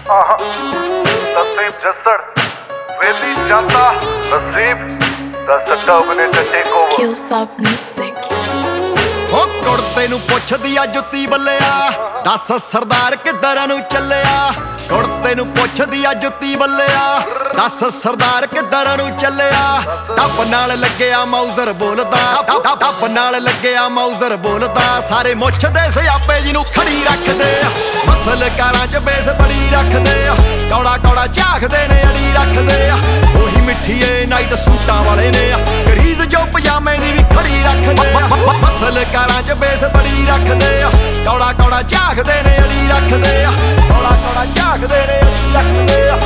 तसीम जसड़ वेली जाता नसीब दसटा बने टटे को Kills up music. ਉਹ ਕੁੜਤੇ ਨੂੰ ਪੁੱਛਦੀ ਆ ਜੁੱਤੀ ਬੱਲਿਆ ਦੱਸ ਸਰਦਾਰ ਕਿੱਧਰ ਨੂੰ ਚੱਲਿਆ ਕੁੜਤੇ ਨੂੰ ਪੁੱਛਦੀ ਆ ਜੁੱਤੀ ਬੱਲਿਆ ਦੱਸ ਸਰਦਾਰ ਕਿੱਧਰ ਨੂੰ ਚੱਲਿਆ ਟੱਪ ਨਾਲ ਲੱਗਿਆ ਮਾਊਜ਼ਰ ਬੋਲਦਾ ਟੱਪ ਨਾਲ ਲੱਗਿਆ ਮਾਊਜ਼ਰ ਬੋਲਦਾ ਸਾਰੇ ਮੁੱਛ ਦੇ ਸਿਆਪੇ ਜੀ ਨੂੰ ਖੜੀ ਰੱਖਦੇ ਆ ਮਸਲ ਕਾਰਾਂ 'ਚ ਬੇਸ ਬੜੀ ਰੱਖਦੇ ਆ ਕੌੜਾ ਕੌੜਾ ਝਾਕਦੇ ਨੇ ਅੜੀ ਰੱਖਦੇ ਆ ਉਹੀ ਮਿੱਠੀਏ ਨਾਈਟ ਸੂਟਾਂ ਵਾਲੇ ਨੇ ਆ ਗਰੀਜ਼ ਜੋ ਪਜਾਮੇ ਦੀ ਵੀ ਖੜੀ ਰੱਖਦੇ ਆ ਮਸਲ ਕਾਰਾਂ 'ਚ ਬੇਸ ਬੜੀ ਰੱਖਦੇ ਆ ਕੌੜਾ ਕੌੜਾ ਝਾਕਦੇ ਨੇ ਅੜੀ ਰੱਖਦੇ ਆ ਕੌੜਾ ਕੌੜਾ ਝਾਕਦੇ ਨੇ ਅੜੀ ਰੱਖਦੇ ਆ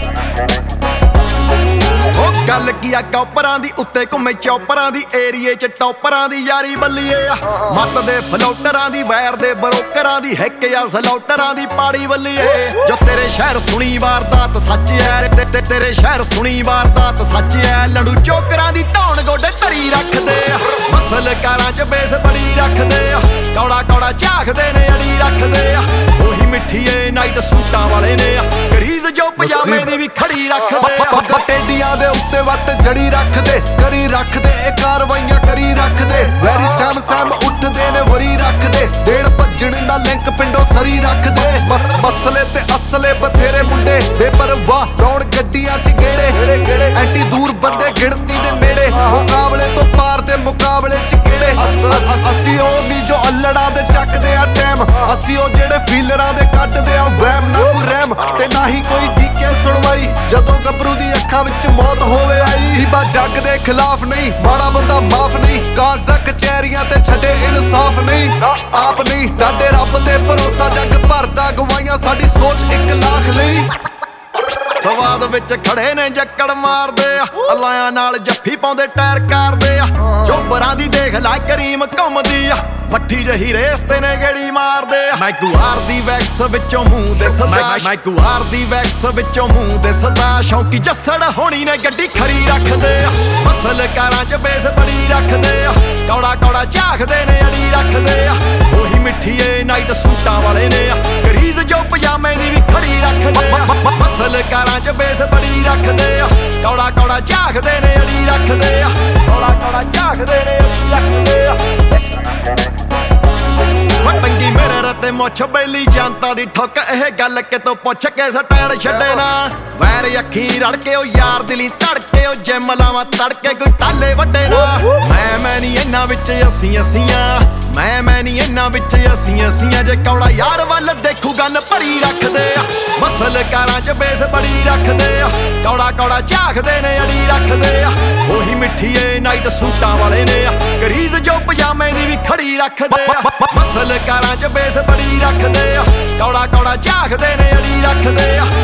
ਉਹ ਗੱਲ ਕੀ ਆ ਕੌਪਰਾਂ ਦੀ ਉੱਤੇ ਘੁੰਮੇ ਚੌਪਰਾਂ ਦੀ ਏਰੀਏ 'ਚ ਟੌਪਰਾਂ ਦੀ ਯਾਰੀ ਬੱਲੀਏ ਆ ਮੱਤ ਦੇ ਫਲੋਟਰਾਂ ਦੀ ਵੈਰ ਦੇ ਬਰੋਕਰਾਂ ਦੀ ਹੈਕ ਆ ਸਲੌਟਰਾਂ ਦੀ ਪਾੜੀ ਬੱਲੀਏ ਜੋ ਤੇਰੇ ਸ਼ਹਿਰ ਸੁਣੀ ਵਾਰਦਾਤ ਸੱਚ ਐ ਤੇਰੇ ਸ਼ਹਿਰ ਸੁਣੀ ਵਾਰਦਾਤ ਸੱਚ ਐ ਲੜੂ ਚੋਕਰਾਂ ਦੀ ਧੌਣ ਗੋਡੇ ਧਰੀ ਰੱਖਦੇ ਆ ਮਸਲ ਕਾਰਾਂ 'ਚ ਬੇਸ ਬੜੀ ਰੱਖਦੇ ਆ ਕੌੜਾ ਕੌੜਾ ਝਾਕਦੇ ਨੇ ਅੜੀ ਰੱਖਦੇ ਆ ਉਹੀ ਮਿੱਠੀਏ ਨਾਈਟ ਸੂਟਾਂ ਵਾਲੇ ਨੇ ਆ ਗਰੀਜ਼ ਜੋ ਪਜਾਮੇ ਦੀ ਵੀ ਖੜੀ ਰੱਖਦੇ ਆ ਟੇਡੀਆਂ ਦੇ ਉੱਤੇ ਵੱਟ ਜੜੀ ਰੱਖਦੇ ਕਰੀ ਰੱਖਦੇ ਇਹ ਕਾਰਵਾਈਆਂ ਕਰੀ ਰੱਖਦੇ ਵੈਰੀ ਸੈਮ ਉੱਠਦੇ ਨੇ ਵਰੀ ਰੱਖਦੇ ਡੇਢ ਭੱਜਣ ਦਾ ਲਿੰਕ ਪਿੰਡੋਂ ਸਰੀ ਰੱਖਦੇ ਮਸਲੇ ਤੇ ਅਸਲੇ ਬਥੇਰੇ ਮੁੰਡੇ ਬੇਪਰਵਾਹ ਰੌਣ ਗੱਡੀਆਂ 'ਚ ਗੇੜੇ ਐਂਟੀ ਦੂਰ ਬੰਦੇ ਗਿਣਤੀ ਦੇ ਨੇੜੇ ਮੁਕਾਬਲੇ ਤੋਂ ਪਾਰ ਦੇ ਮੁਕਾਬਲੇ 'ਚ ਕਿਹੜੇ ਅਸੀਂ ਉਹ ਨਹੀਂ ਜੋ ਅਲੜਾ ਦੇ ਚੱਕਦੇ ਆ ਟਾਈਮ ਅਸੀਂ ਉਹ ਜਿਹੜੇ ਫੀਲਰਾਂ ਦੇ ਕੱਢਦੇ ਆ ਵਹਿਮ ਨਾ ਕੋਈ ਰਹਿਮ ਤੇ ਨਾ ਹੀ ਕੋਈ ਡੀਕੇ ਸੁਣਵਾਈ ਜਦੋਂ ਗੱਭਰੂ ਦੀ ਅੱਖਾਂ ਵਿੱਚ ਮੌਤ ਹੋਵੇ ਆਈ ਹਿਬਾ ਜੱਗ ਦੇ ਖਿਲਾਫ ਨਹੀਂ ਮਾੜਾ ਬੰਦਾ ਮਾਫ ਨਹੀਂ ਕਾਜ਼ਾ ਕਚਹਿਰੀਆਂ ਤੇ ਛੱਡੇ ਇਨਸਾਫ ਨਹੀਂ ਆਪ ਨਹੀਂ ਡਾਡੇ ਰੱਬ ਤੇ ਭਰੋਸਾ ਜੱਗ ਭਰਦਾ ਗਵਾਈਆਂ ਸਾਡੀ ਸੋਚ 1 ਲੱਖ ਲਈ ਸਵਾਦ ਵਿੱਚ ਖੜੇ ਨੇ ਜੱਕੜ ਮਾਰਦੇ ਆ ਅਲਾਇਆਂ ਨਾਲ ਜੱਫੀ ਪਾਉਂਦੇ ਟਾਇਰ ਕਰਦੇ ਆ ਚੋਬਰਾਂ ਦੀ ਦੇਖ ਲੈ ਕਰੀਮ ਘੁੰਮਦੀ ਆ ਮੱਠੀ ਜਹੀ ਰੇਸ ਤੇ ਨੇ ਗੇੜੀ ਮਾਰਦੇ ਆ ਮੈਂ ਗੁਹਾਰ ਦੀ ਵੈਕਸ ਵਿੱਚੋਂ ਮੂੰਹ ਦੇ ਸਦਾ ਮੈਂ ਗੁਹਾਰ ਦੀ ਵੈਕਸ ਵਿੱਚੋਂ ਮੂੰਹ ਦੇ ਸਦਾ ਸ਼ੌਂਕੀ ਜੱਸੜ ਹੋਣੀ ਨੇ ਗੱਡੀ ਖੜੀ ਰੱਖਦੇ ਆ ਮਸਲ ਕਾਰਾਂ 'ਚ ਬੇਸ ਬੜੀ ਰੱਖਦੇ ਆ ਕੌੜਾ ਕੌੜਾ ਝਾਕਦੇ ਨੇ ਅੜੀ ਰੱਖਦੇ ਆ ਉਹੀ ਮਿੱਠੀਏ ਨਾਈਟ ਸੂਟਾਂ ਵਾਲੇ ਨੇ ਆ ਗਰੀਜ਼ ਜੋ ਪਜਾਮੇ ਦੀ ਵੀ ਖੜੀ ਰੱਖਦੇ ਆ ਮਸਲ ਕਾਰਾਂ 'ਚ ਬੇਸ ਬੜੀ ਰੱਖਦੇ ਆ ਕੌੜਾ ਕੌੜਾ ਝਾਕਦੇ ਨੇ ਅੜੀ ਰੱਖਦੇ ਆ ਕੌੜਾ ਕੌੜਾ ਝਾਕਦੇ ਨੇ ਅੜੀ ਰੱਖਦੇ ਆ ਵਟੰਗੀ ਮੇਰੇ ਰਤੇ ਮੁੱਛ ਬੈਲੀ ਜਨਤਾ ਦੀ ਠੁੱਕ ਇਹ ਗੱਲ ਕਿਤੋਂ ਪੁੱਛ ਕੇ ਸਟੈਂਡ ਛੱਡੇ ਨਾ ਵੈਰ ਅੱਖੀ ਰੜ ਕੇ ਉਹ ਯਾਰ ਦਿਲੀ ਧੜਕੇ ਉਹ ਜਿਮ ਲਾਵਾਂ ਤੜਕੇ ਕੋਈ ਟਾਲੇ ਵੱਡੇ ਨਾ ਮੈਂ ਨਹੀਂ ਇਹਨਾਂ ਵਿੱਚ ਅਸੀਂ ਮੈਂ ਨਹੀਂ ਇਹਨਾਂ ਵਿੱਚ ਅਸੀਂ ਜੇ ਕੌੜਾ ਯਾਰ ਵੱਲ ਦੇਖੂ ਗੱਲ ਭਰੀ ਰੱਖਦੇ ਆ ਮਸਲ ਕਾਰਾਂ 'ਚ ਬੇਸ ਬੜੀ ਰੱਖਦੇ ਆ ਕੌੜਾ ਕੌੜਾ ਝਾਕਦੇ ਨੇ ਅੜੀ ਰੱਖਦੇ ਆ ਉਹੀ ਮਿੱਠੀਏ ਨਾਈਟ ਸੂਟਾਂ ਵਾਲੇ ਨੇ ਆ ਗਰੀਜ਼ ਜੋ ਪਜਾਮੇ ਦੀ ਵੀ ਖੜੀ ਰੱਖਦੇ ਆ ਮਸਲ ਕਾਰਾਂ 'ਚ ਬੇਸ ਬੜੀ ਰੱਖਦੇ ਆ ਕੌੜਾ ਕੌੜਾ ਝਾਕਦੇ ਨੇ ਅੜੀ ਰੱਖਦੇ ਆ